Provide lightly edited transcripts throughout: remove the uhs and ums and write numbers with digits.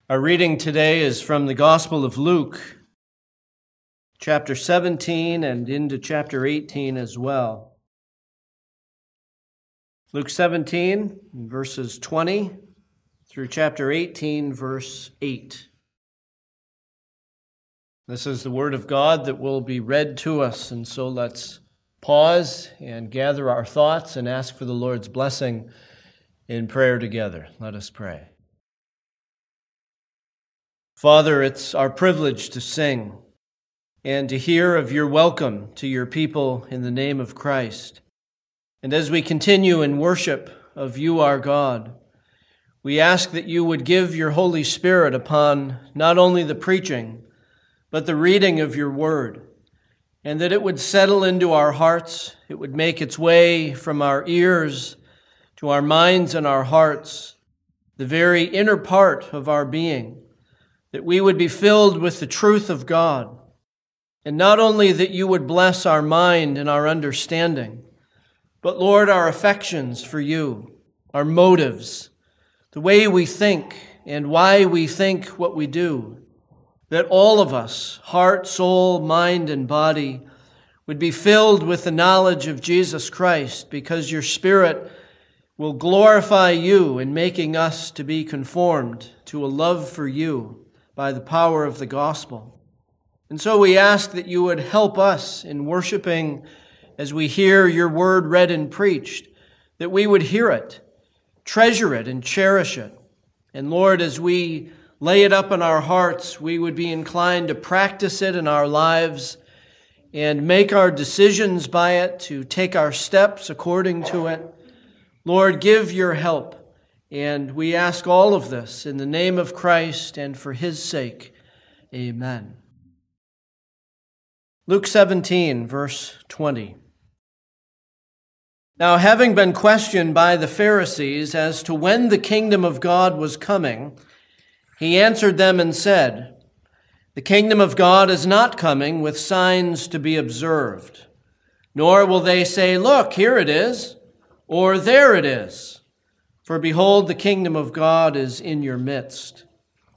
Our reading today is from the Gospel of Luke, chapter 17 and into chapter 18 as well. Luke 17, verses 20 through chapter 18, verse 8. This is the word of God that will be read to us, and so let's pause and gather our thoughts and ask for the Lord's blessing in prayer together. Let us pray. Father, it's our privilege to sing and to hear of your welcome to your people in the name of Christ. And as we continue in worship of you, our God, we ask that you would give your Holy Spirit upon not only the preaching, but the reading of your word, and that it would settle into our hearts, it would make its way from our ears to our minds and our hearts, the very inner part of our being, that we would be filled with the truth of God, and not only that you would bless our mind and our understanding, but Lord, our affections for you, our motives, the way we think and why we think what we do, that all of us, heart, soul, mind, and body, would be filled with the knowledge of Jesus Christ, because your Spirit will glorify you in making us to be conformed to a love for you by the power of the gospel. And so we ask that you would help us in worshiping as we hear your word read and preached, that we would hear it, treasure it, and cherish it. And Lord, as we lay it up in our hearts, we would be inclined to practice it in our lives and make our decisions by it, to take our steps according to it. Lord, give your help. And we ask all of this in the name of Christ and for his sake. Amen. Luke 17, verse 20. Now, having been questioned by the Pharisees as to when the kingdom of God was coming, he answered them and said, "The kingdom of God is not coming with signs to be observed, nor will they say, 'Look, here it is,' or 'There it is.' For behold, the kingdom of God is in your midst."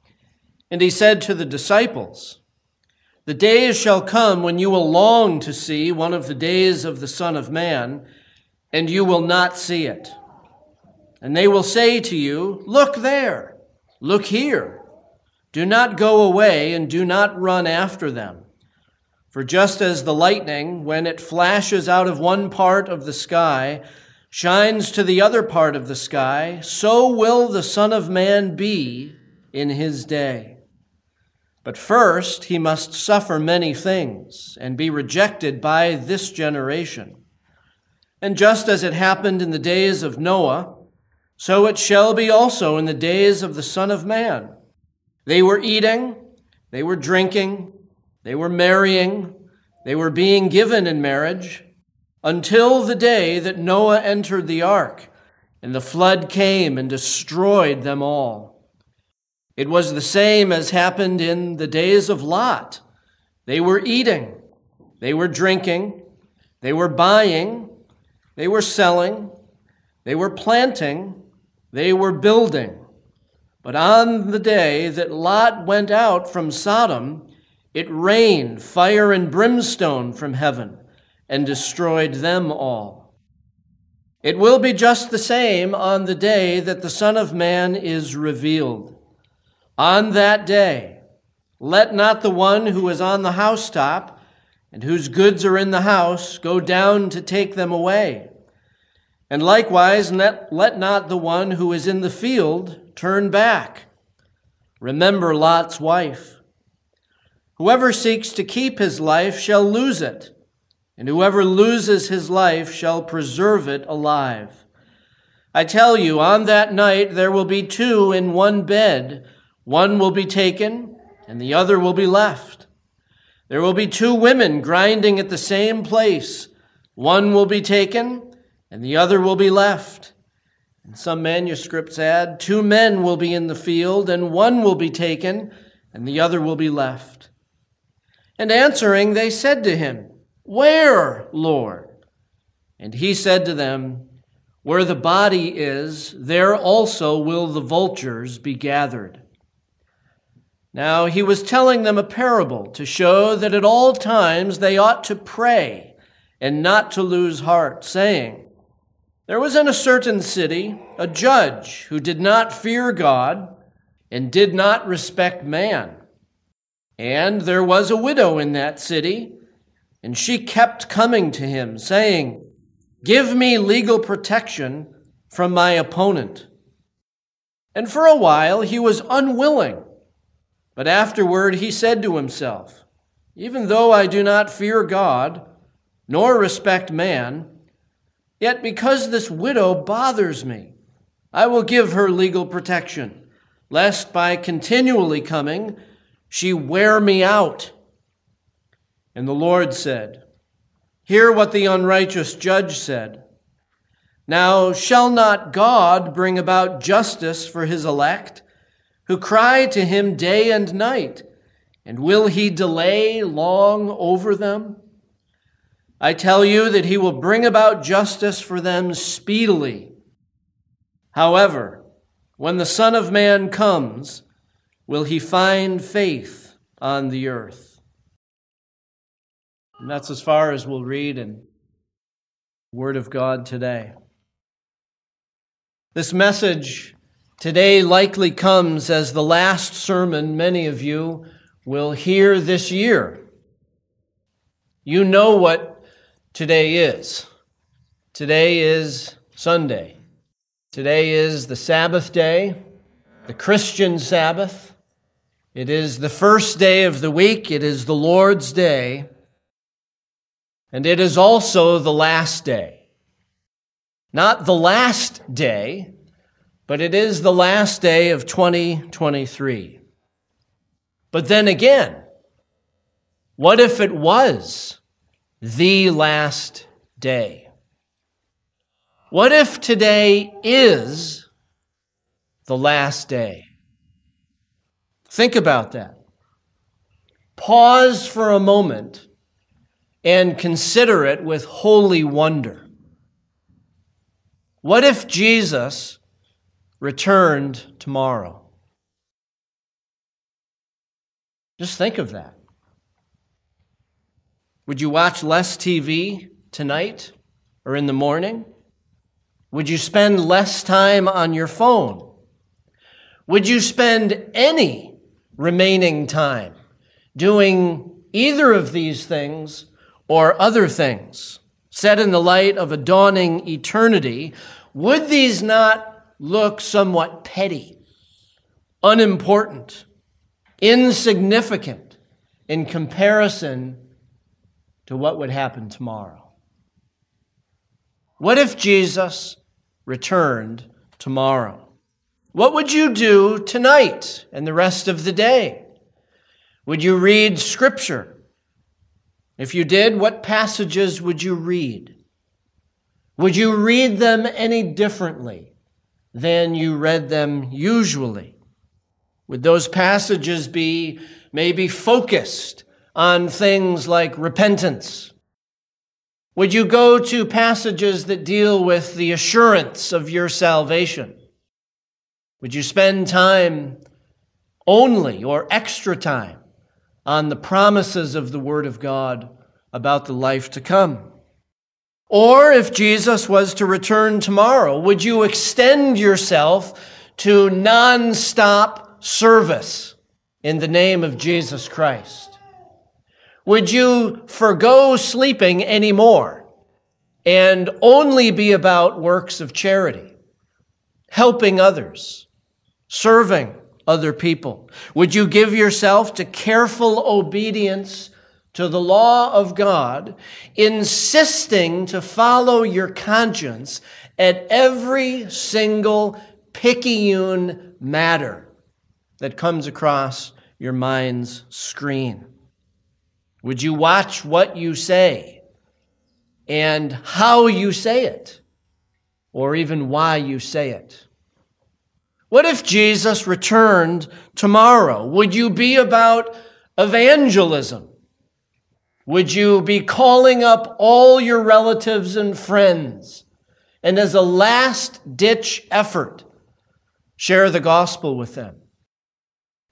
And he said to the disciples, "The days shall come when you will long to see one of the days of the Son of Man, and you will not see it. And they will say to you, 'Look there, look here.' Do not go away and do not run after them. For just as the lightning, when it flashes out of one part of the sky, shines to the other part of the sky, so will the Son of Man be in his day. But first he must suffer many things and be rejected by this generation. And just as it happened in the days of Noah, so it shall be also in the days of the Son of Man. They were eating, they were drinking, they were marrying, they were being given in marriage, until the day that Noah entered the ark, and the flood came and destroyed them all. It was the same as happened in the days of Lot. They were eating, they were drinking, they were buying, they were selling, they were planting, they were building. But on the day that Lot went out from Sodom, it rained fire and brimstone from heaven and destroyed them all. It will be just the same on the day that the Son of Man is revealed. On that day, let not the one who is on the housetop and whose goods are in the house go down to take them away. And likewise, let not the one who is in the field turn back. Remember Lot's wife. Whoever seeks to keep his life shall lose it, and whoever loses his life shall preserve it alive. I tell you, on that night there will be two in one bed. One will be taken, and the other will be left. There will be two women grinding at the same place. One will be taken, and the other will be left. And some manuscripts add, two men will be in the field, and one will be taken, and the other will be left. And answering, they said to him, "Where, Lord?" And he said to them, "Where the body is, there also will the vultures be gathered." Now he was telling them a parable to show that at all times they ought to pray and not to lose heart, saying, there was in a certain city a judge who did not fear God and did not respect man. And there was a widow in that city, and she kept coming to him, saying, give me legal protection from my opponent. And for a while he was unwilling. But afterward he said to himself, even though I do not fear God, nor respect man, yet because this widow bothers me, I will give her legal protection, lest by continually coming she wear me out. And the Lord said, hear what the unrighteous judge said. Now shall not God bring about justice for his elect, who cry to him day and night, and will he delay long over them? I tell you that he will bring about justice for them speedily. However, when the Son of Man comes, will he find faith on the earth? And that's as far as we'll read in the Word of God today. This message today likely comes as the last sermon many of you will hear this year. You know what today is. Today is Sunday. Today is the Sabbath day, the Christian Sabbath. It is the first day of the week. It is the Lord's day. And it is also the last day. Not the last day, but it is the last day of 2023. But then again, what if it was the last day? What if today is the last day? Think about that. Pause for a moment and consider it with holy wonder. What if Jesus returned tomorrow? Just think of that. Would you watch less TV tonight or in the morning? Would you spend less time on your phone? Would you spend any remaining time doing either of these things or other things? Set in the light of a dawning eternity, would these not look somewhat petty, unimportant, insignificant in comparison to what would happen tomorrow? What if Jesus returned tomorrow? What would you do tonight and the rest of the day? Would you read Scripture? If you did, what passages would you read? Would you read them any differently than you read them usually? Would those passages be maybe focused on things like repentance? Would you go to passages that deal with the assurance of your salvation? Would you spend time only or extra time on the promises of the Word of God about the life to come? Or if Jesus was to return tomorrow, would you extend yourself to non-stop service in the name of Jesus Christ? Would you forgo sleeping anymore and only be about works of charity, helping others, serving other people? Would you give yourself to careful obedience to the law of God, insisting to follow your conscience at every single picayune matter that comes across your mind's screen? Would you watch what you say and how you say it, or even why you say it? What if Jesus returned tomorrow? Would you be about evangelism? Would you be calling up all your relatives and friends, and as a last-ditch effort, share the gospel with them?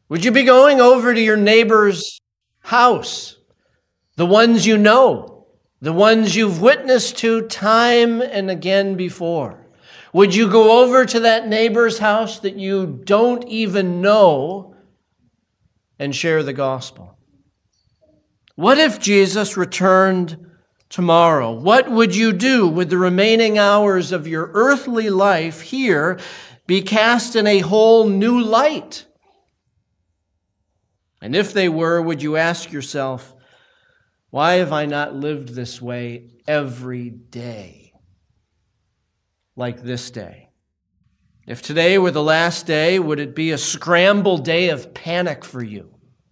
Would you be going over to your neighbor's house, the ones you know, the ones you've witnessed to time and again before? Would you go over to that neighbor's house that you don't even know and share the gospel? What if Jesus returned tomorrow? What would you do? Would the remaining hours of your earthly life here be cast in a whole new light? And if they were, would you ask yourself, why have I not lived this way every day, like this day? If today were the last day, would it be a scramble day of panic for you?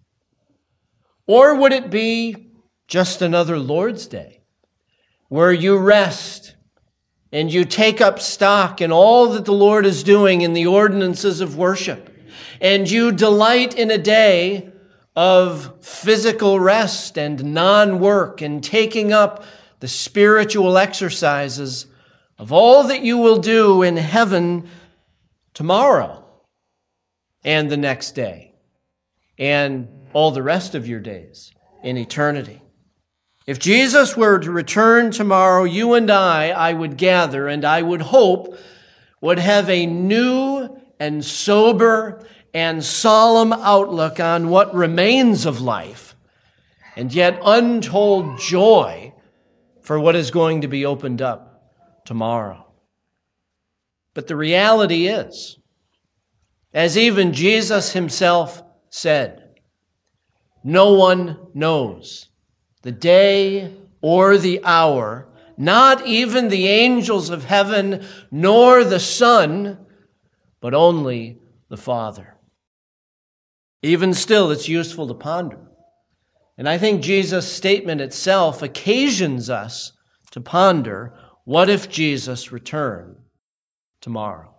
Or would it be just another Lord's Day, where you rest and you take up stock in all that the Lord is doing in the ordinances of worship, and you delight in a day of physical rest and non-work and taking up the spiritual exercises of all that you will do in heaven tomorrow and the next day and all the rest of your days in eternity? If Jesus were to return tomorrow, you and I would gather, and I would hope, would have a new and sober and solemn outlook on what remains of life, and yet untold joy for what is going to be opened up tomorrow. But the reality is, as even Jesus himself said, no one knows the day or the hour, not even the angels of heaven, nor the Son, but only the Father. Even still, it's useful to ponder. And I think Jesus' statement itself occasions us to ponder, what if Jesus returned tomorrow?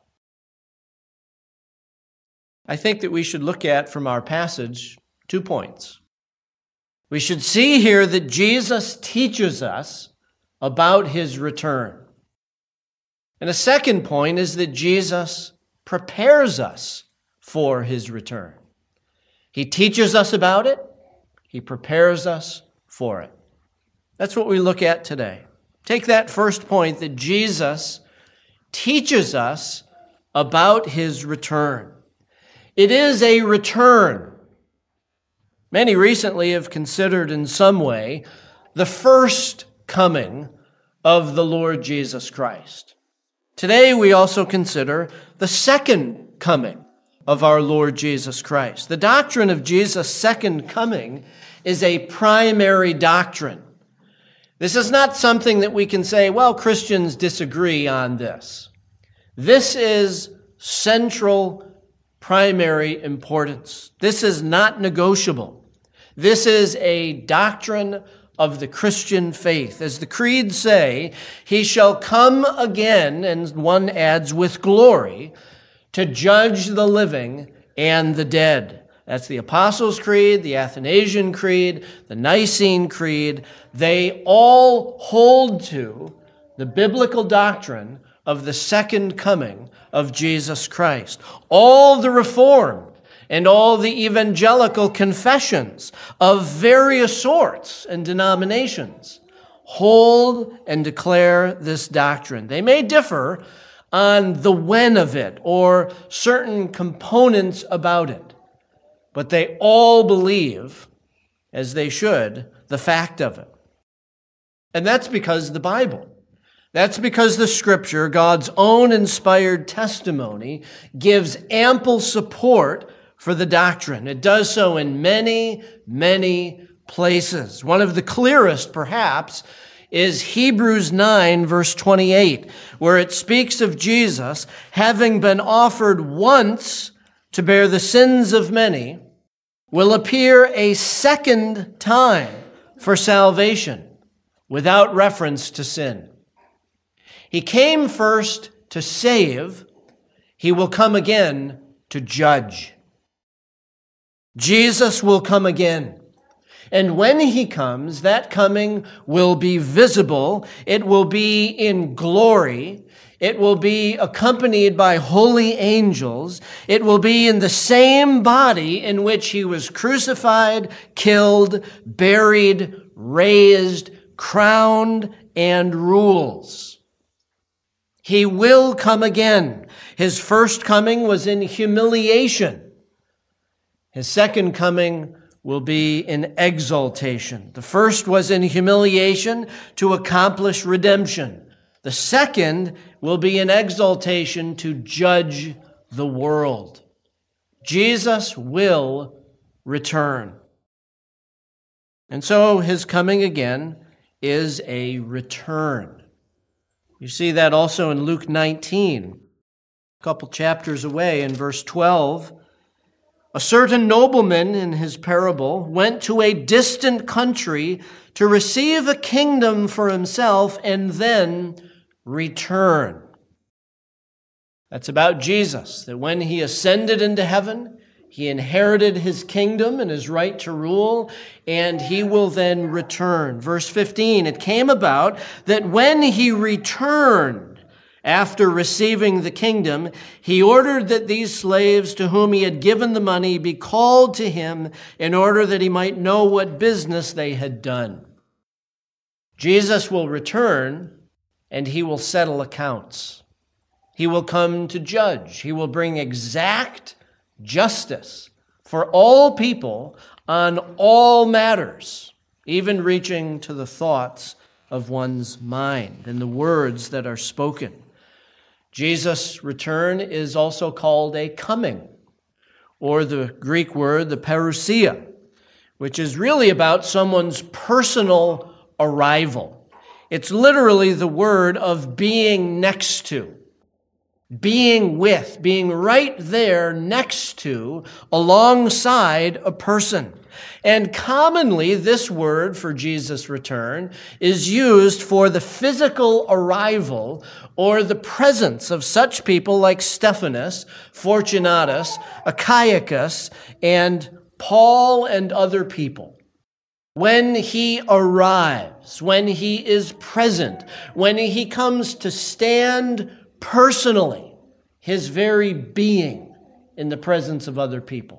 I think that we should look at from our passage 2 points. We should see here that Jesus teaches us about his return. And a second point is that Jesus prepares us for his return. He teaches us about it. He prepares us for it. That's what we look at today. Take that first point, that Jesus teaches us about his return. It is a return. Many recently have considered in some way the first coming of the Lord Jesus Christ. Today we also consider the second coming of our Lord Jesus Christ. The doctrine of Jesus' second coming is a primary doctrine. This is not something that we can say, well, Christians disagree on this. This is central, primary importance. This is not negotiable. This is a doctrine of the Christian faith. As the creeds say, he shall come again, and one adds, with glory, to judge the living and the dead. That's the Apostles' Creed, the Athanasian Creed, the Nicene Creed. They all hold to the biblical doctrine of the second coming of Jesus Christ. All the Reformed and all the evangelical confessions of various sorts and denominations hold and declare this doctrine. They may differ on the when of it or certain components about it, but they all believe, as they should, the fact of it. And that's because the Bible. That's because the Scripture, God's own inspired testimony, gives ample support for the doctrine. It does so in many, many places. One of the clearest, perhaps, is Hebrews 9, verse 28, where it speaks of Jesus having been offered once to bear the sins of many, will appear a second time for salvation without reference to sin. He came first to save. He will come again to judge. Jesus will come again. And when he comes, that coming will be visible. It will be in glory. It will be accompanied by holy angels. It will be in the same body in which he was crucified, killed, buried, raised, crowned, and rules. He will come again. His first coming was in humiliation. His second coming will be in exaltation. The first was in humiliation to accomplish redemption. The second will be in exaltation to judge the world. Jesus will return. And so his coming again is a return. You see that also in Luke 19, a couple chapters away in verse 12. A certain nobleman in his parable went to a distant country to receive a kingdom for himself and then return. That's about Jesus, that when he ascended into heaven, he inherited his kingdom and his right to rule, and he will then return. Verse 15, it came about that when he returned after receiving the kingdom, he ordered that these slaves to whom he had given the money be called to him in order that he might know what business they had done. Jesus will return and he will settle accounts. He will come to judge. He will bring exact justice for all people on all matters, even reaching to the thoughts of one's mind and the words that are spoken. Jesus' return is also called a coming, or the Greek word, the parousia, which is really about someone's personal arrival. It's literally the word of being next to. Being with, being right there next to, alongside a person. And commonly, this word for Jesus' return is used for the physical arrival or the presence of such people like Stephanas, Fortunatus, Achaicus, and Paul and other people. When he arrives, when he is present, when he comes to stand personally, his very being in the presence of other people.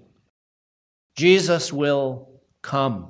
Jesus will come.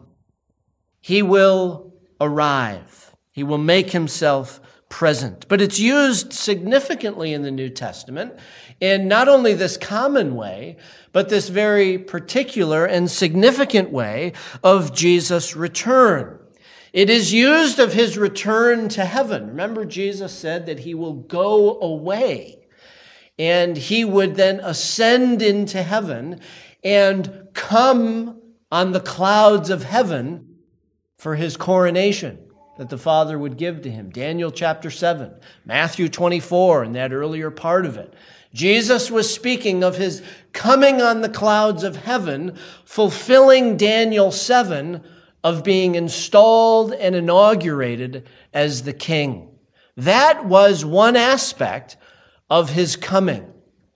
He will arrive. He will make himself present. But it's used significantly in the New Testament in not only this common way, but this very particular and significant way of Jesus' return. It is used of his return to heaven. Remember, Jesus said that he will go away and he would then ascend into heaven and come on the clouds of heaven for his coronation that the Father would give to him. Daniel chapter 7, Matthew 24, and that earlier part of it. Jesus was speaking of his coming on the clouds of heaven, fulfilling Daniel 7, of being installed and inaugurated as the king. That was one aspect of his coming.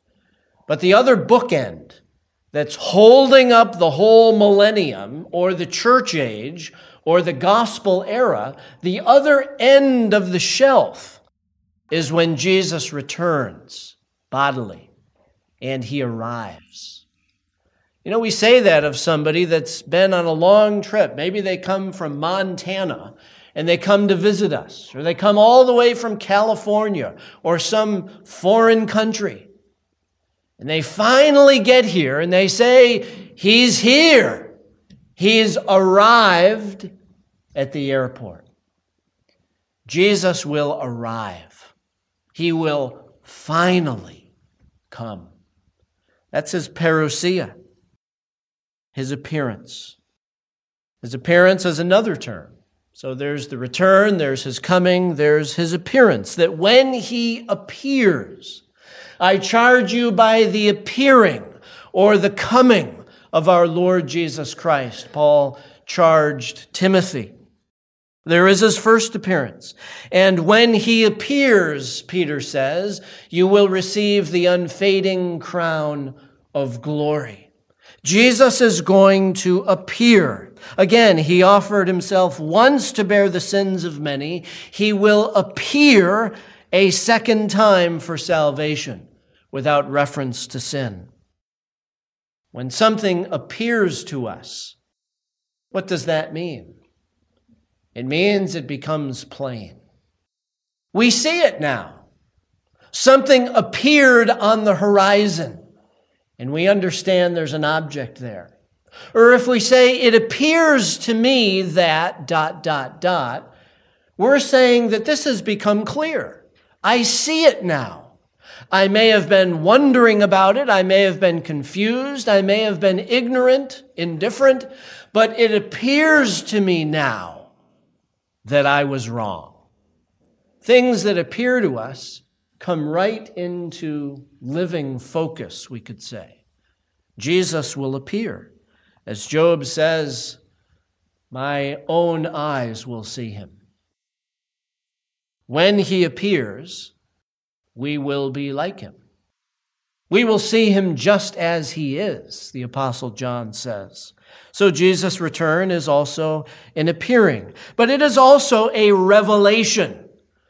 But the other bookend that's holding up the whole millennium or the church age or the gospel era, the other end of the shelf is when Jesus returns bodily and he arrives. You know, we say that of somebody that's been on a long trip. Maybe they come from Montana and they come to visit us, or they come all the way from California or some foreign country. And they finally get here and they say, he's here. He's arrived at the airport. Jesus will arrive. He will finally come. That's his parousia. His appearance. His appearance is another term. So there's the return, there's his coming, there's his appearance. That when he appears, I charge you by the appearing or the coming of our Lord Jesus Christ, Paul charged Timothy. There is his first appearance. And when he appears, Peter says, you will receive the unfading crown of glory. Jesus is going to appear. Again, he offered himself once to bear the sins of many. He will appear a second time for salvation without reference to sin. When something appears to us, what does that mean? It means it becomes plain. We see it now. Something appeared on the horizon, and we understand there's an object there. Or if we say, it appears to me that, ... we're saying that this has become clear. I see it now. I may have been wondering about it. I may have been confused. I may have been ignorant, indifferent, but it appears to me now that I was wrong. Things that appear to us come right into living focus, we could say. Jesus will appear. As Job says, my own eyes will see him. When he appears, we will be like him. We will see him just as he is, the Apostle John says. So Jesus' return is also an appearing, but it is also a revelation.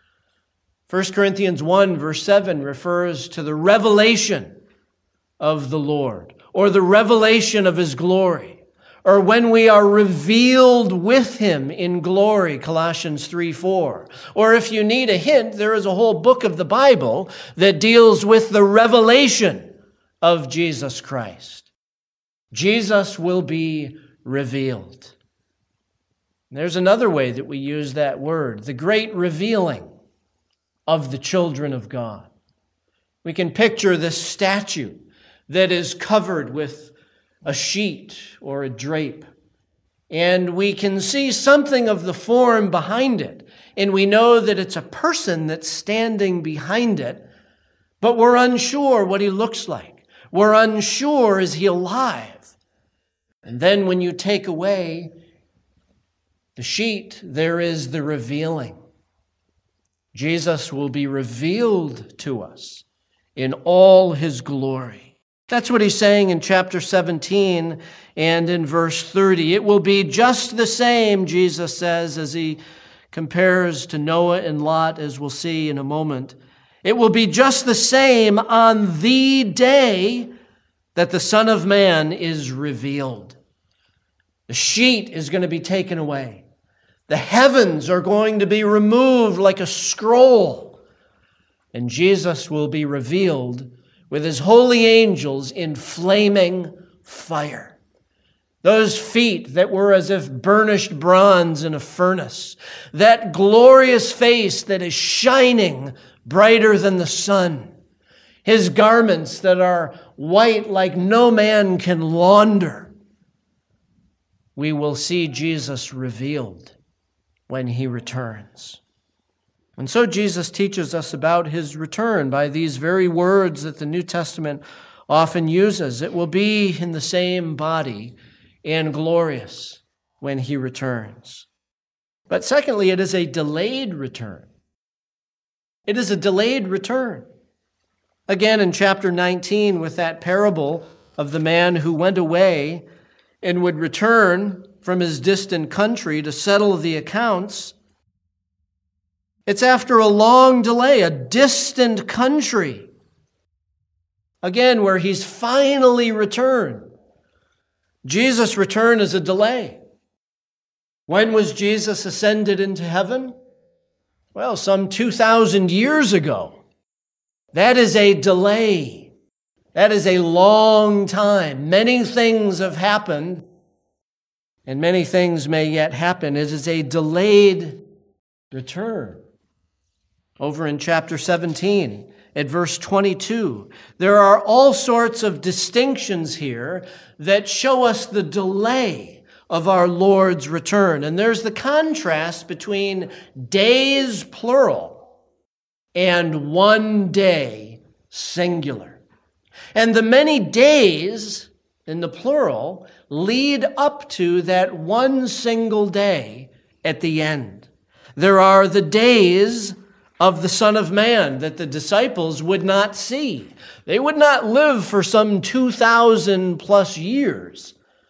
1 Corinthians 1 verse 7 refers to the revelation of the Lord, or the revelation of his glory, or when we are revealed with him in glory, Colossians 3:4. Or if you need a hint, there is a whole book of the Bible that deals with the revelation of Jesus Christ. Jesus will be revealed. There's another way that we use that word, the great revealing of the children of God. We can picture this statue that is covered with a sheet or a drape, and we can see something of the form behind it, and we know that it's a person that's standing behind it, but we're unsure what he looks like. We're unsure, is he alive? And then when you take away the sheet, there is the revealing. Jesus will be revealed to us in all his glory. That's what he's saying in chapter 17 and in verse 30. It will be just the same, Jesus says, as he compares to Noah and Lot, as we'll see in a moment. It will be just the same on the day that the Son of Man is revealed. The sheet is going to be taken away. The heavens are going to be removed like a scroll. And Jesus will be revealed with his holy angels in flaming fire. Those feet that were as if burnished bronze in a furnace. That glorious face that is shining brighter than the sun. His garments that are white like no man can launder. We will see Jesus revealed when he returns. And so Jesus teaches us about his return by these very words that the New Testament often uses. It will be in the same body and glorious when he returns. But secondly, it is a delayed return. It is a delayed return. Again, in chapter 19, with that parable of the man who went away and would return from his distant country to settle the accounts, it's after a long delay, a distant country. Again, where he's finally returned. Jesus' return is a delay. When was Jesus ascended into heaven? Well, some 2,000 years ago. That is a delay. That is a long time. Many things have happened, and many things may yet happen. It is a delayed return. Over in chapter 17, at verse 22, there are all sorts of distinctions here that show us the delay of our Lord's return. And there's the contrast between days, plural, and one day, singular. And the many days, in the plural, lead up to that one single day at the end. There are the days of the Son of Man that the disciples would not see. They would not live for some 2,000 plus years.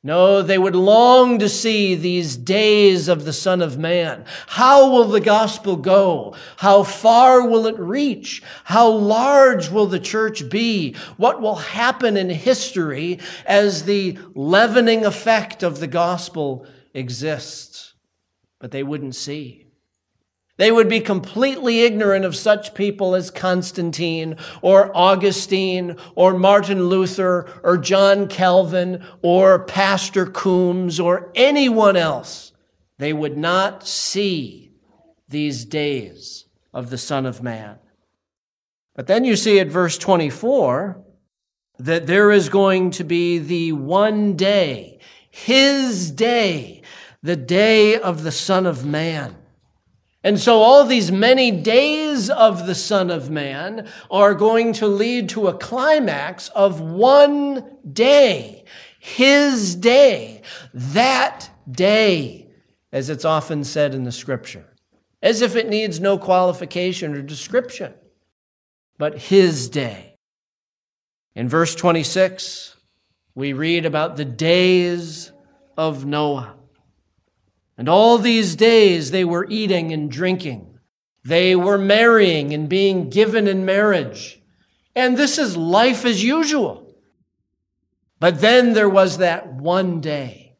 No, they would long to see these days of the Son of Man. How will the gospel go? How far will it reach? How large will the church be? What will happen in history as the leavening effect of the gospel exists? But they wouldn't see. They would be completely ignorant of such people as Constantine or Augustine or Martin Luther or John Calvin or Pastor Coombs or anyone else. They would not see these days of the Son of Man. But then you see at verse 24 that there is going to be the one day, his day, the day of the Son of Man. And so all these many days of the Son of Man are going to lead to a climax of one day, his day, that day, as it's often said in the Scripture, as if it needs no qualification or description, but his day. In verse 26, we read about the days of Noah. And all these days they were eating and drinking. They were marrying and being given in marriage. And this is life as usual. But then there was that one day,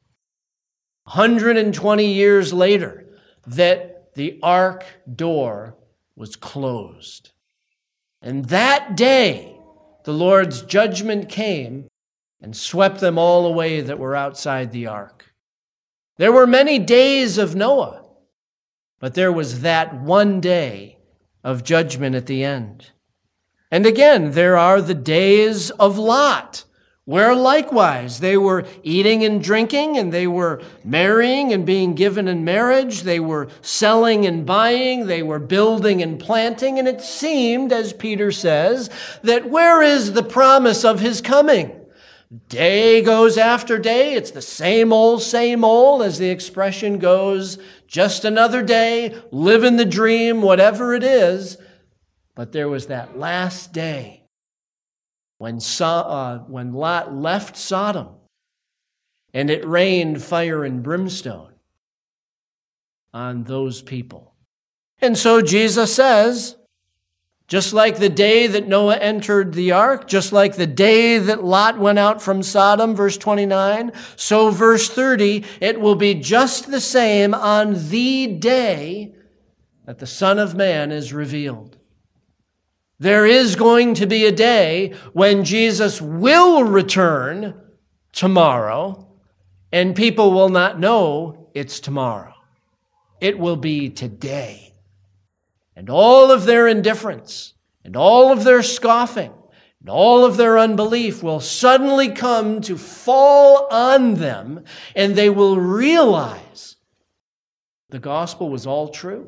120 years later, that the ark door was closed. And that day, the Lord's judgment came and swept them all away that were outside the ark. There were many days of Noah, but there was that one day of judgment at the end. And again, there are the days of Lot, where likewise they were eating and drinking, and they were marrying and being given in marriage. They were selling and buying. They were building and planting. And it seemed, as Peter says, that where is the promise of his coming? Day goes after day. It's the same old, as the expression goes. Just another day, living the dream, whatever it is. But there was that last day when Lot left Sodom and it rained fire and brimstone on those people. And so Jesus says, just like the day that Noah entered the ark, just like the day that Lot went out from Sodom, verse 29, so verse 30, it will be just the same on the day that the Son of Man is revealed. There is going to be a day when Jesus will return tomorrow, and people will not know it's tomorrow. It will be today. And all of their indifference, and all of their scoffing, and all of their unbelief will suddenly come to fall on them, and they will realize the gospel was all true.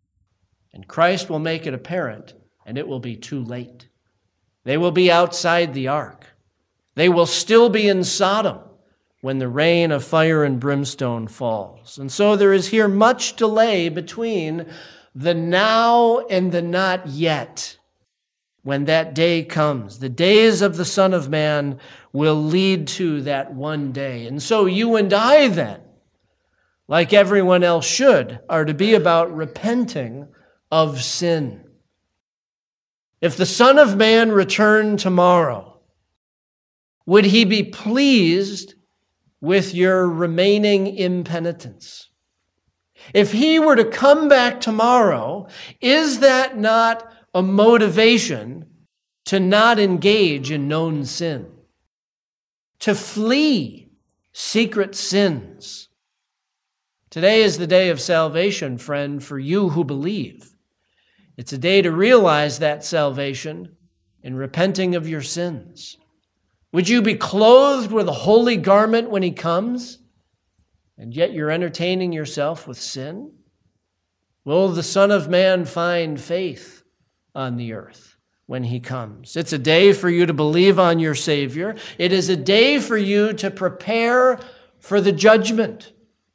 And Christ will make it apparent, and it will be too late. They will be outside the ark. They will still be in Sodom when the rain of fire and brimstone falls. And so there is here much delay between the now and the not yet. When that day comes, the days of the Son of Man will lead to that one day. And so you and I then, like everyone else should, are to be about repenting of sin. If the Son of Man returned tomorrow, would he be pleased with your remaining impenitence? If he were to come back tomorrow, is that not a motivation to not engage in known sin? To flee secret sins? Today is the day of salvation, friend, for you who believe. It's a day to realize that salvation in repenting of your sins. Would you be clothed with a holy garment when he comes, and yet you're entertaining yourself with sin? Will the Son of Man find faith on the earth when he comes? It's a day for you to believe on your Savior. It is a day for you to prepare for the judgment.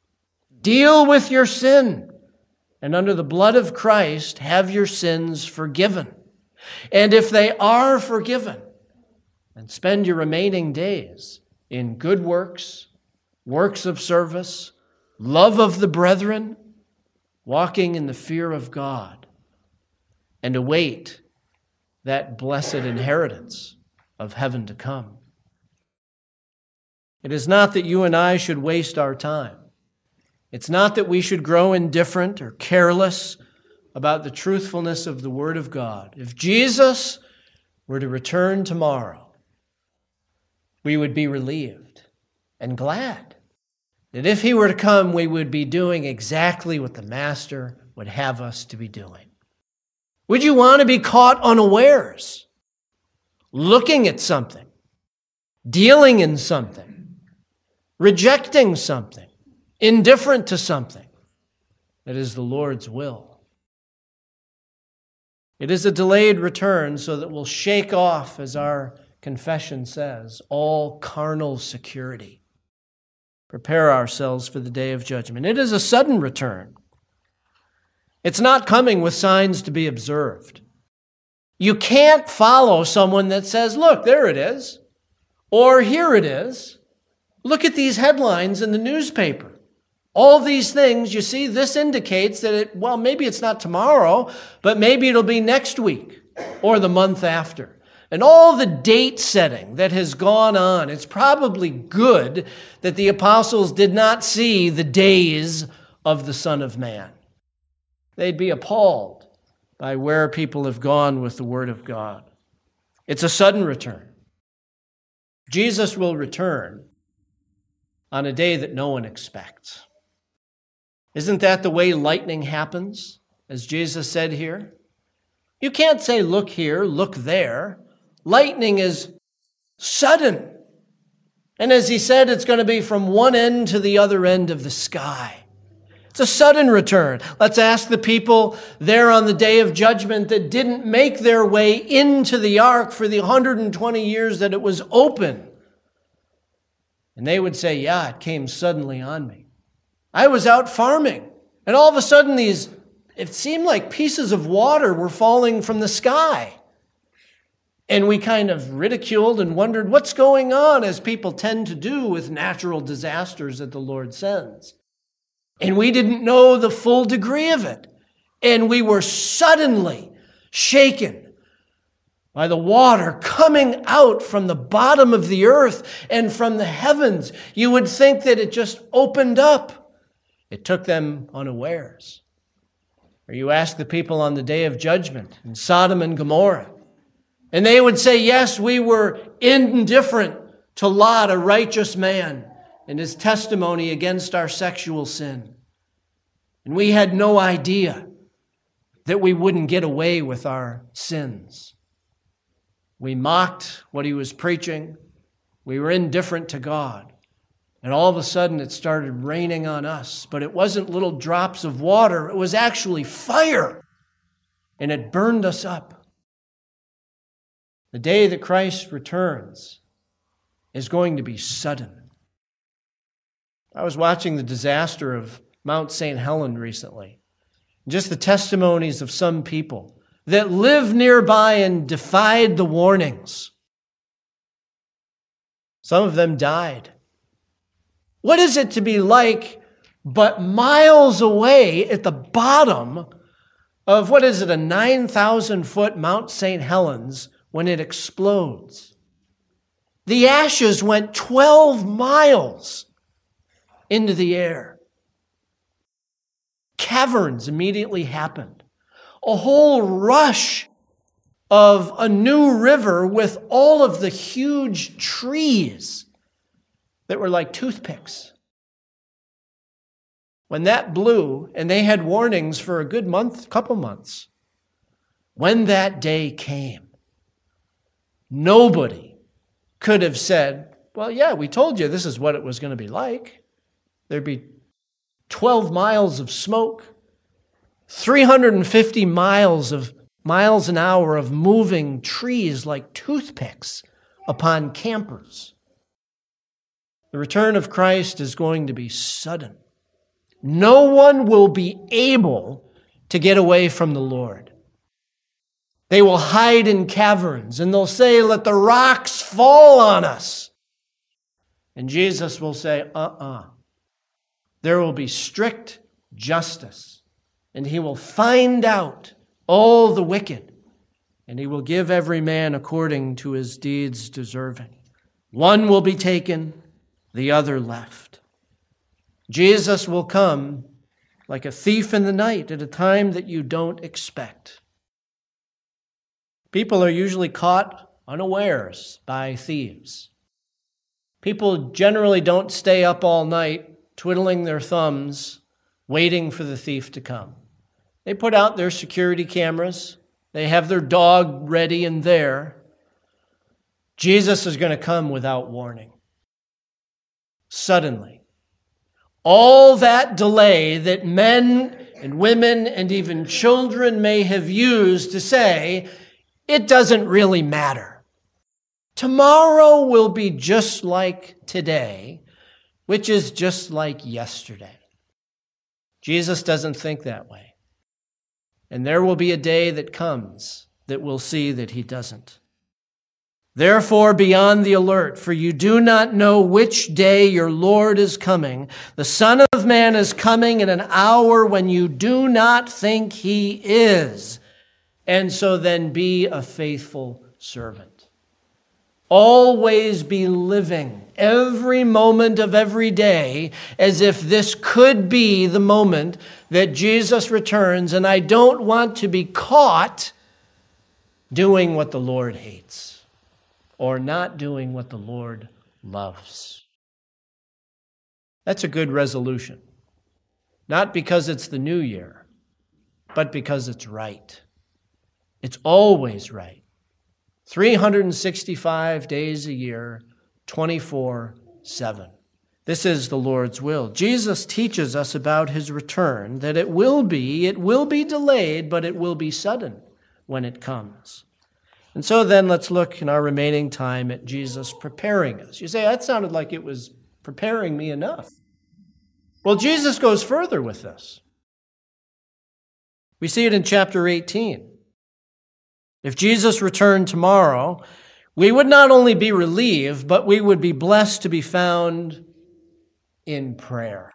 Deal with your sin, and under the blood of Christ, have your sins forgiven. And if they are forgiven, then spend your remaining days in good works works of service, love of the brethren, walking in the fear of God, and await that blessed inheritance of heaven to come. It is not that you and I should waste our time. It's not that we should grow indifferent or careless about the truthfulness of the Word of God. If Jesus were to return tomorrow, we would be relieved and glad that if He were to come, we would be doing exactly what the Master would have us to be doing. Would you want to be caught unawares, looking at something, dealing in something, rejecting something, indifferent to something that is the Lord's will? It is a delayed return so that we'll shake off, as our confession says, all carnal security. Prepare ourselves for the day of judgment. It is a sudden return. It's not coming with signs to be observed. You can't follow someone that says, look, there it is, or here it is. Look at these headlines in the newspaper. All these things, you see, this indicates that maybe it's not tomorrow, but maybe it'll be next week or the month after. And all the date setting that has gone on, it's probably good that the apostles did not see the days of the Son of Man. They'd be appalled by where people have gone with the Word of God. It's a sudden return. Jesus will return on a day that no one expects. Isn't that the way lightning happens, as Jesus said here? You can't say, look here, look there. Lightning is sudden. And as he said, it's going to be from one end to the other end of the sky. It's a sudden return. Let's ask the people there on the day of judgment that didn't make their way into the ark for the 120 years that it was open. And they would say, yeah, it came suddenly on me. I was out farming, and all of a sudden it seemed like pieces of water were falling from the sky. And we kind of ridiculed and wondered what's going on, as people tend to do with natural disasters that the Lord sends. And we didn't know the full degree of it. And we were suddenly shaken by the water coming out from the bottom of the earth and from the heavens. You would think that it just opened up. It took them unawares. Or you ask the people on the day of judgment in Sodom and Gomorrah, and they would say, yes, we were indifferent to Lot, a righteous man, and his testimony against our sexual sin. And we had no idea that we wouldn't get away with our sins. We mocked what he was preaching. We were indifferent to God. And all of a sudden it started raining on us. But it wasn't little drops of water. It was actually fire. And it burned us up. The day that Christ returns is going to be sudden. I was watching the disaster of Mount St. Helens recently. Just the testimonies of some people that lived nearby and defied the warnings. Some of them died. What is it to be like but miles away at the bottom of, a 9,000-foot Mount St. Helens when it explodes? The ashes went 12 miles into the air. Caverns immediately happened. A whole rush of a new river with all of the huge trees that were like toothpicks. When that blew, and they had warnings for a good couple months, when that day came, nobody could have said, well, yeah, we told you this is what it was going to be like. There'd be 12 miles of smoke, 350 miles an hour of moving trees like toothpicks upon campers. The return of Christ is going to be sudden. No one will be able to get away from the Lord. They will hide in caverns, and they'll say, let the rocks fall on us. And Jesus will say, There will be strict justice, and he will find out all the wicked, and he will give every man according to his deeds deserving. One will be taken, the other left. Jesus will come like a thief in the night at a time that you don't expect. People are usually caught unawares by thieves. People generally don't stay up all night twiddling their thumbs, waiting for the thief to come. They put out their security cameras. They have their dog ready and there. Jesus is going to come without warning. Suddenly. All that delay that men and women and even children may have used to say, it doesn't really matter. Tomorrow will be just like today, which is just like yesterday. Jesus doesn't think that way. And there will be a day that comes that will see that he doesn't. Therefore, be on the alert, for you do not know which day your Lord is coming. The Son of Man is coming in an hour when you do not think he is. And so then be a faithful servant. Always be living every moment of every day as if this could be the moment that Jesus returns, and I don't want to be caught doing what the Lord hates or not doing what the Lord loves. That's a good resolution. Not because it's the new year, but because it's right. It's always right. 365 days a year, 24/7. This is the Lord's will. Jesus teaches us about his return, that it will be delayed, but it will be sudden when it comes. And so then let's look in our remaining time at Jesus preparing us. You say, that sounded like it was preparing me enough. Well, Jesus goes further with this. We see it in chapter 18. If Jesus returned tomorrow, we would not only be relieved, but we would be blessed to be found in prayer.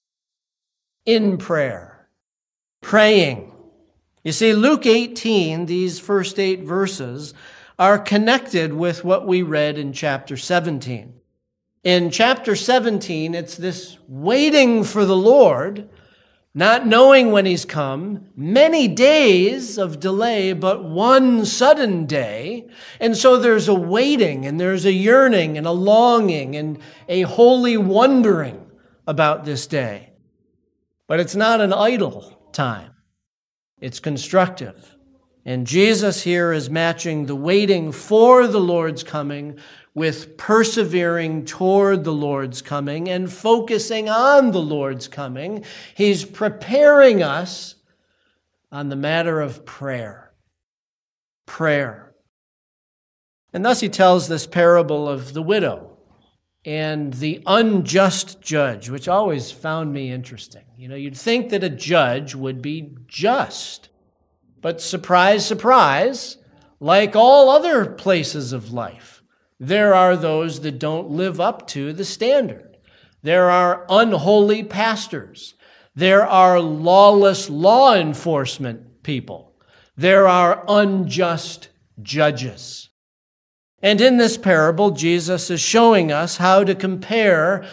In prayer. Praying. You see, Luke 18, these first 8 verses, are connected with what we read in chapter 17. In chapter 17, it's this waiting for the Lord, not knowing when he's come, many days of delay, but one sudden day. And so there's a waiting, and there's a yearning, and a longing, and a holy wondering about this day. But it's not an idle time. It's constructive. And Jesus here is matching the waiting for the Lord's coming with persevering toward the Lord's coming and focusing on the Lord's coming. He's preparing us on the matter of prayer. Prayer. And thus he tells this parable of the widow and the unjust judge, which always found me interesting. You know, you'd think that a judge would be just. But surprise, surprise, like all other places of life, there are those that don't live up to the standard. There are unholy pastors. There are lawless law enforcement people. There are unjust judges. And in this parable, Jesus is showing us how to compare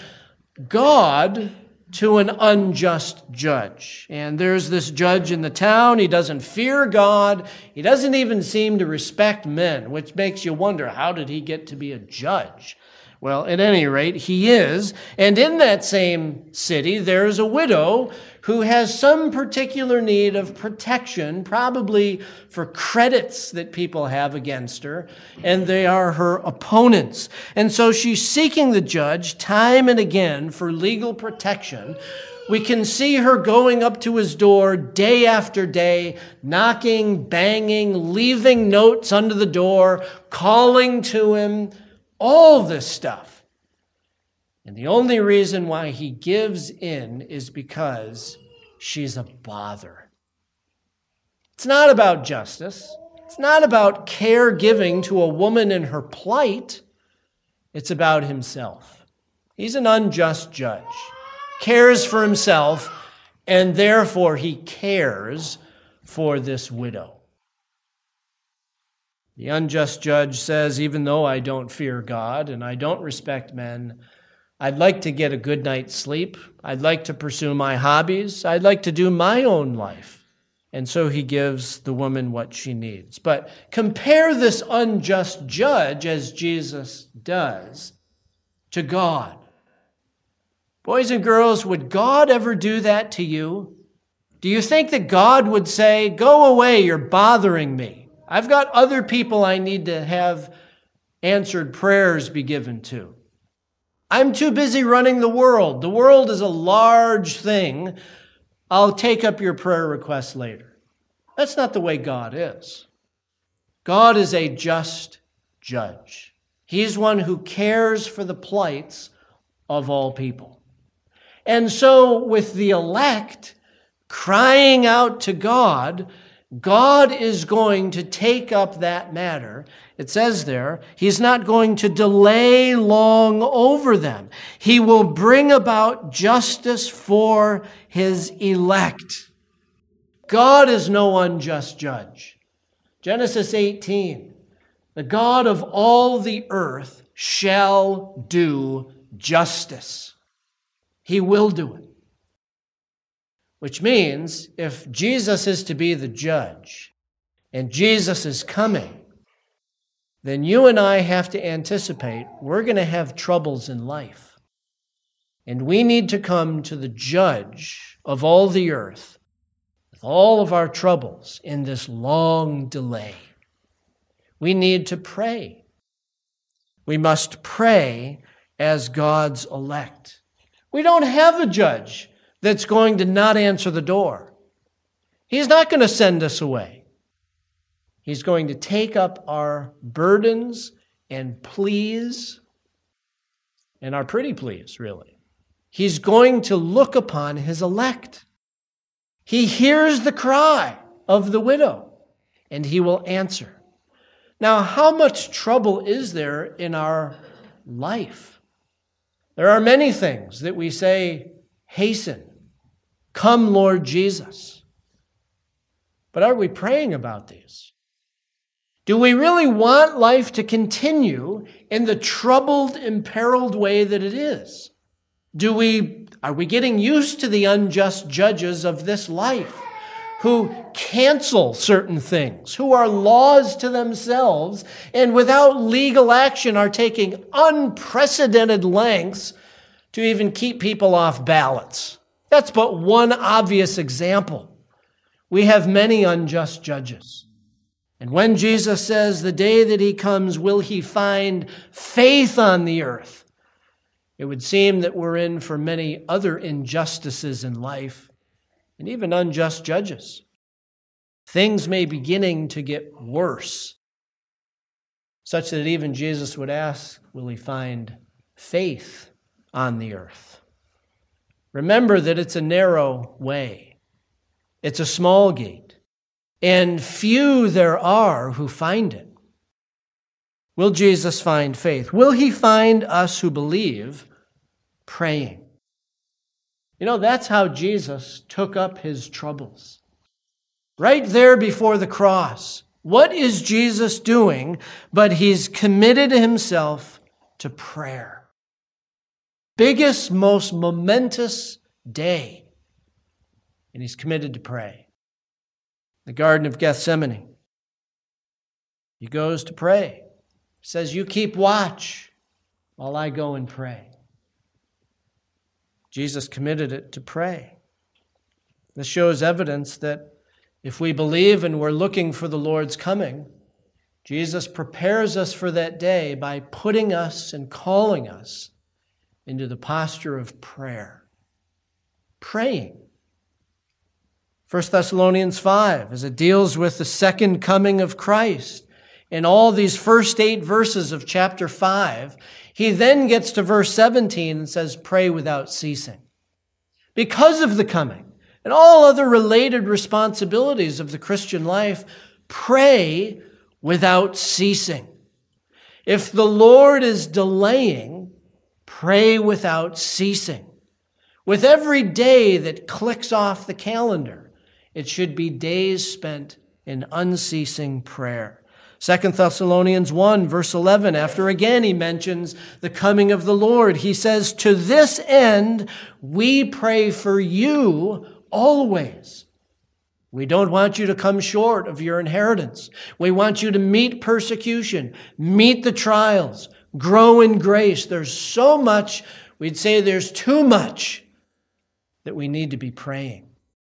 God to an unjust judge. And there's this judge in the town. He doesn't fear God. He doesn't even seem to respect men, which makes you wonder, how did he get to be a judge? Well, at any rate, he is. And in that same city, there's a widow who has some particular need of protection, probably for credits that people have against her, and they are her opponents. And so she's seeking the judge time and again for legal protection. We can see her going up to his door day after day, knocking, banging, leaving notes under the door, calling to him, all this stuff. And the only reason why he gives in is because she's a bother. It's not about justice. It's not about caregiving to a woman in her plight. It's about himself. He's an unjust judge, cares for himself, and therefore he cares for this widow. The unjust judge says, even though I don't fear God and I don't respect men, I'd like to get a good night's sleep. I'd like to pursue my hobbies. I'd like to do my own life. And so he gives the woman what she needs. But compare this unjust judge, as Jesus does, to God. Boys and girls, would God ever do that to you? Do you think that God would say, go away, you're bothering me. I've got other people I need to have answered prayers be given to. I'm too busy running the world. The world is a large thing. I'll take up your prayer requests later. That's not the way God is. God is a just judge. He's one who cares for the plights of all people. And so with the elect crying out to God, God is going to take up that matter. It says there, he's not going to delay long over them. He will bring about justice for his elect. God is no unjust judge. Genesis 18, the God of all the earth shall do justice. He will do it. Which means if Jesus is to be the judge and Jesus is coming, then you and I have to anticipate we're going to have troubles in life. And we need to come to the judge of all the earth with all of our troubles in this long delay. We need to pray. We must pray as God's elect. We don't have a judge that's going to not answer the door. He's not going to send us away. He's going to take up our burdens and pleas, and our pretty pleas, really. He's going to look upon his elect. He hears the cry of the widow, and he will answer. Now, how much trouble is there in our life? There are many things that we say, hasten. Come, Lord Jesus. But are we praying about these? Do we really want life to continue in the troubled, imperiled way that it is? Are we getting used to the unjust judges of this life who cancel certain things, who are laws to themselves, and without legal action are taking unprecedented lengths to even keep people off ballots? That's but one obvious example. We have many unjust judges. And when Jesus says the day that he comes, will he find faith on the earth? It would seem that we're in for many other injustices in life and even unjust judges. Things may be beginning to get worse, such that even Jesus would ask, will he find faith on the earth? Remember that it's a narrow way. It's a small gate, and few there are who find it. Will Jesus find faith? Will he find us who believe praying? You know, that's how Jesus took up his troubles. Right there before the cross. What is Jesus doing? But he's committed himself to prayer. Biggest, most momentous day. And he's committed to pray. The Garden of Gethsemane. He goes to pray. He says, you keep watch while I go and pray. Jesus committed it to pray. This shows evidence that if we believe and we're looking for the Lord's coming, Jesus prepares us for that day by putting us and calling us into the posture of prayer. Praying. 1 Thessalonians 5, as it deals with the second coming of Christ, in all these first 8 verses of chapter 5, he then gets to verse 17 and says, pray without ceasing. Because of the coming and all other related responsibilities of the Christian life, pray without ceasing. If the Lord is delaying, Pray without ceasing. With every day that clicks off the calendar, it should be days spent in unceasing prayer. 2 Thessalonians 1, verse 11, after again he mentions the coming of the Lord, he says, "To this end we pray for you always." We don't want you to come short of your inheritance. We want you to meet persecution, meet the trials, grow in grace. There's so much, we'd say there's too much that we need to be praying.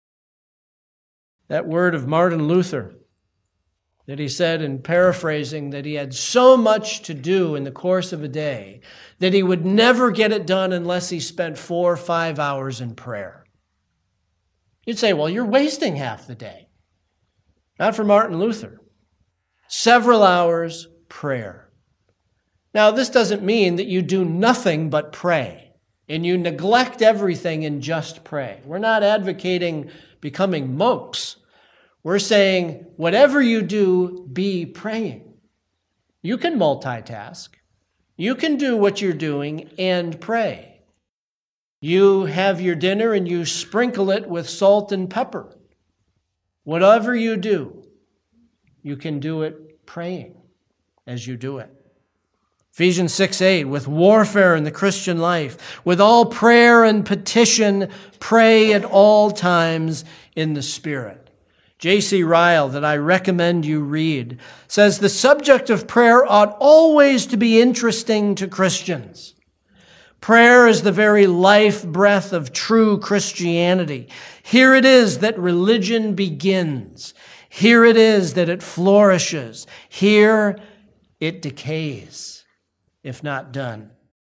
That word of Martin Luther that he said in paraphrasing that he had so much to do in the course of a day that he would never get it done unless he spent 4 or 5 hours in prayer. You'd say, well, you're wasting half the day. Not for Martin Luther. Several hours prayer. Now, this doesn't mean that you do nothing but pray and you neglect everything and just pray. We're not advocating becoming monks. We're saying, whatever you do, be praying. You can multitask. You can do what you're doing and pray. You have your dinner and you sprinkle it with salt and pepper. Whatever you do, you can do it praying as you do it. Ephesians 6:8, with warfare in the Christian life, with all prayer and petition, pray at all times in the Spirit. J.C. Ryle, that I recommend you read, says the subject of prayer ought always to be interesting to Christians. Prayer is the very life breath of true Christianity. Here it is that religion begins. Here it is that it flourishes. Here it decays, if not done.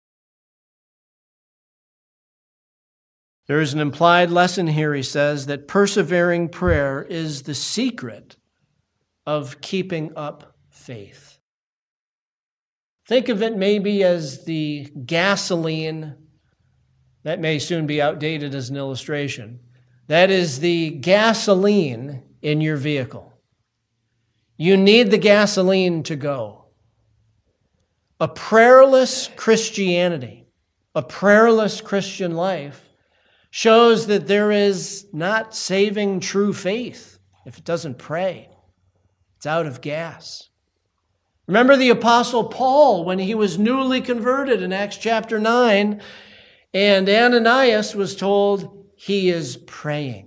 There is an implied lesson here, he says, that persevering prayer is the secret of keeping up faith. Think of it maybe as the gasoline, that may soon be outdated as an illustration. That is the gasoline in your vehicle. You need the gasoline to go. A prayerless Christianity, a prayerless Christian life, shows that there is not saving true faith if it doesn't pray. It's out of gas. Remember the Apostle Paul when he was newly converted in Acts chapter 9, and Ananias was told he is praying.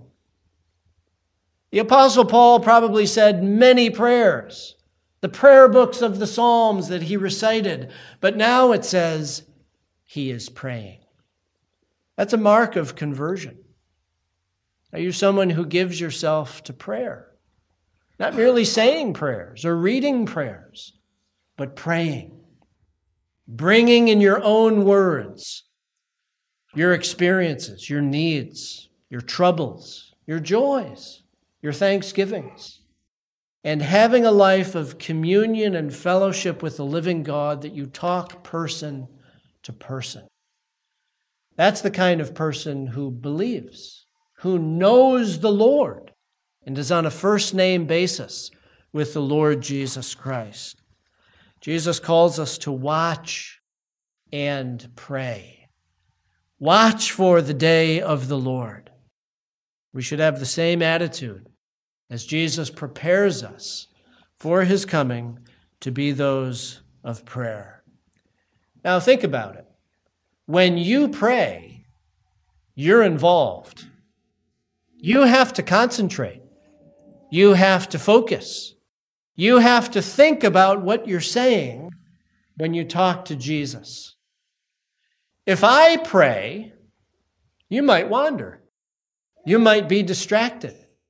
The Apostle Paul probably said many prayers, the prayer books of the Psalms that he recited, but now it says he is praying. That's a mark of conversion. Are you someone who gives yourself to prayer? Not merely saying prayers or reading prayers, but praying. Bringing in your own words your experiences, your needs, your troubles, your joys, your thanksgivings, and having a life of communion and fellowship with the living God that you talk person to person. That's the kind of person who believes, who knows the Lord, and is on a first-name basis with the Lord Jesus Christ. Jesus calls us to watch and pray. Watch for the day of the Lord. We should have the same attitude as Jesus prepares us for his coming to be those of prayer. Now think about it. When you pray, you're involved. You have to concentrate. You have to focus. You have to think about what you're saying when you talk to Jesus. If I pray, you might wander. You might be distracted.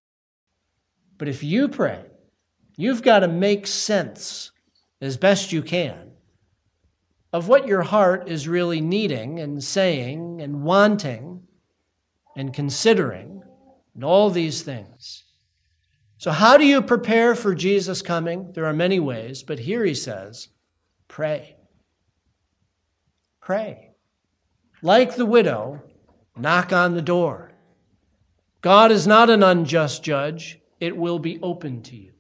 But if you pray, you've got to make sense as best you can of what your heart is really needing and saying and wanting and considering and all these things. So how do you prepare for Jesus' coming? There are many ways, but here he says, pray. Pray. Like the widow, knock on the door. God is not an unjust judge. It will be open to you.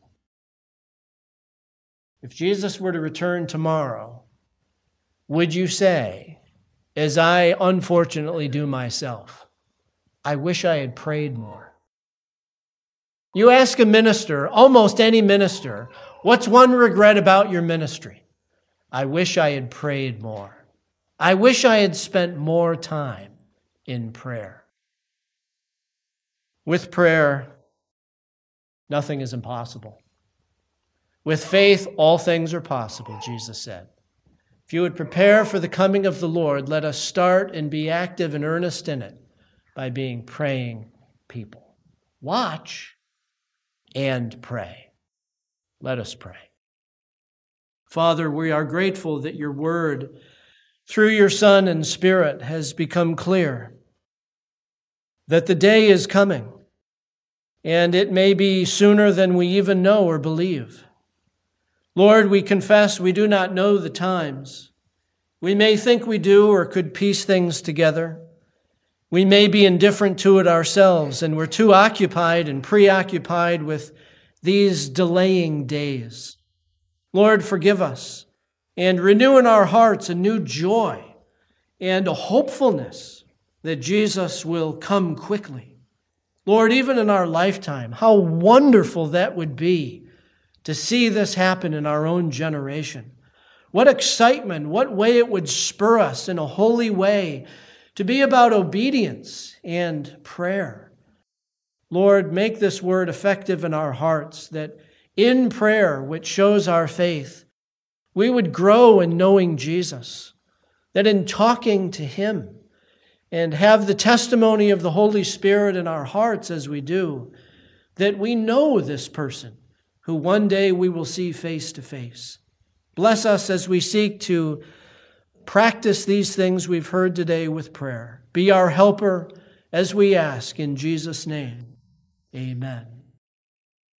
If Jesus were to return tomorrow, would you say, as I unfortunately do myself. I wish I had prayed more. You ask a minister, almost any minister, what's one regret about your ministry? I wish I had prayed more. I wish I had spent more time in prayer. With prayer, nothing is impossible. With faith, all things are possible, Jesus said. If you would prepare for the coming of the Lord, let us start and be active and earnest in it by being praying people. Watch and pray. Let us pray. Father, we are grateful that your word, through your Son and Spirit, has become clear, that the day is coming, and it may be sooner than we even know or believe. Lord, we confess we do not know the times. We may think we do or could piece things together. We may be indifferent to it ourselves, and we're too occupied and preoccupied with these delaying days. Lord, forgive us and renew in our hearts a new joy and a hopefulness that Jesus will come quickly. Lord, even in our lifetime, how wonderful that would be to see this happen in our own generation. What excitement, what way it would spur us in a holy way to be about obedience and prayer. Lord, make this word effective in our hearts, that in prayer, which shows our faith, we would grow in knowing Jesus, that in talking to him and have the testimony of the Holy Spirit in our hearts as we do, that we know this person who one day we will see face to face. Bless us as we seek to practice these things we've heard today with prayer. Be our helper as we ask in Jesus' name. Amen.